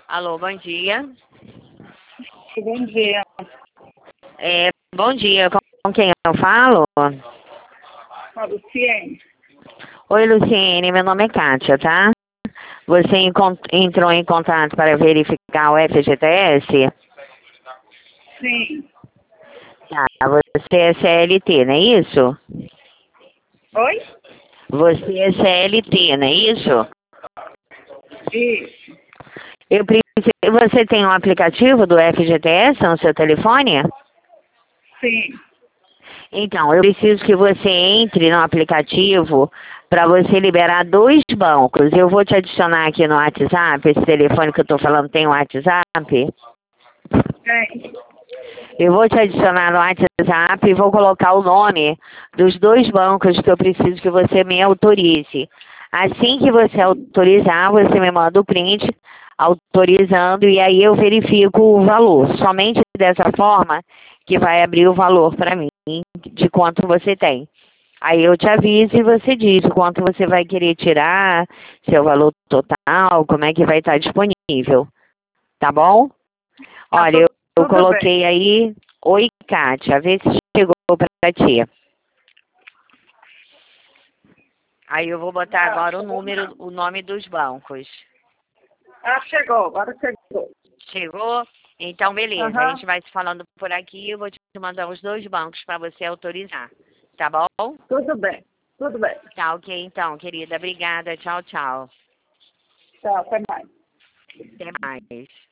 Alô, bom dia. Bom dia. Bom dia, com quem eu falo? A Luciene. Oi, Luciene, meu nome é Kátia, tá? Você entrou em contato para verificar o FGTS? Sim. Tá, você é CLT, não é isso? Oi? Você é CLT, não é isso? Isso. Você tem um aplicativo do FGTS no seu telefone? Sim. Então, eu preciso que você entre no aplicativo para você liberar 2 bancos. Eu vou te adicionar aqui no WhatsApp. Esse telefone que eu estou falando tem um WhatsApp? Tem. Eu vou te adicionar no WhatsApp e vou colocar o nome dos 2 bancos que eu preciso que você me autorize. Assim que você autorizar, você me manda o print autorizando e aí eu verifico o valor. Somente dessa forma que vai abrir o valor para mim de quanto você tem. Aí eu te aviso e você diz o quanto você vai querer tirar, seu valor total, como é que vai estar disponível. Tá bom? Tá Olha, eu tudo bem. coloquei aí, oi, Kátia, vê se chegou pra ti. Aí eu vou botar agora Chegou não. o nome dos bancos. Chegou. Agora chegou. Chegou? Então, beleza. A Aham. gente vai se falando por aqui. Eu vou te mandar os 2 bancos para você autorizar. Tá bom? Tudo bem. Tudo bem. Tá ok, então, querida. Obrigada. Tchau, tchau. Tá, até mais. Até mais.